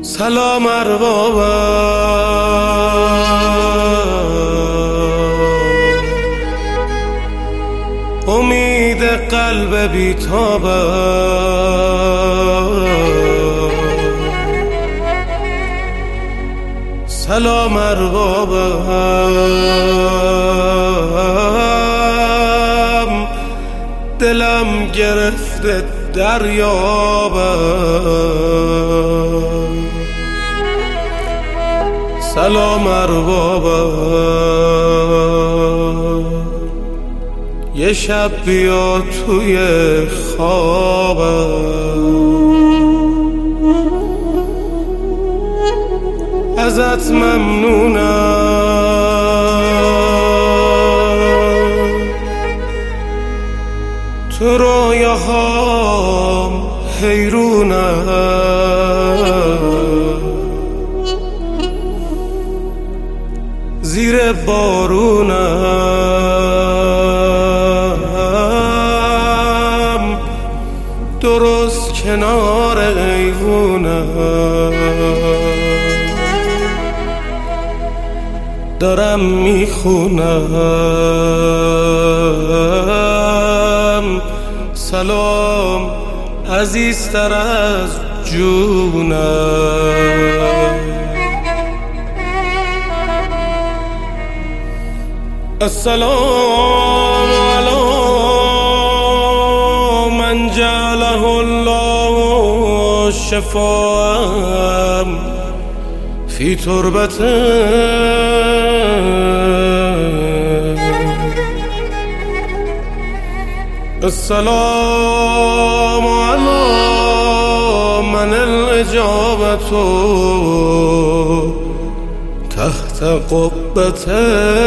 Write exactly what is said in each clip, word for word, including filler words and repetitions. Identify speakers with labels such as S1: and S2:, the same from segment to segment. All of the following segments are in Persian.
S1: سلام اربابم، امید قلب بی‌تابم. سلام اربابم، دلم گرفته دریابم. سلام اربابم، یه شب بیا توی خوابم. ازت ممنونم، تو رویاهام حیرونم. زیر بارونم، درست کنار ایوونم. دارم میخونم سلام عزیزتر از جونم. السلام علی من جعله الله شفاء فی تربته. السلام علی من الاجابة تحت قبته.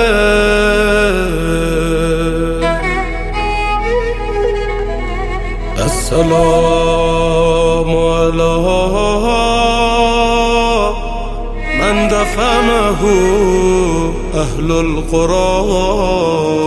S1: السلام علی من دفنه اهل القرى.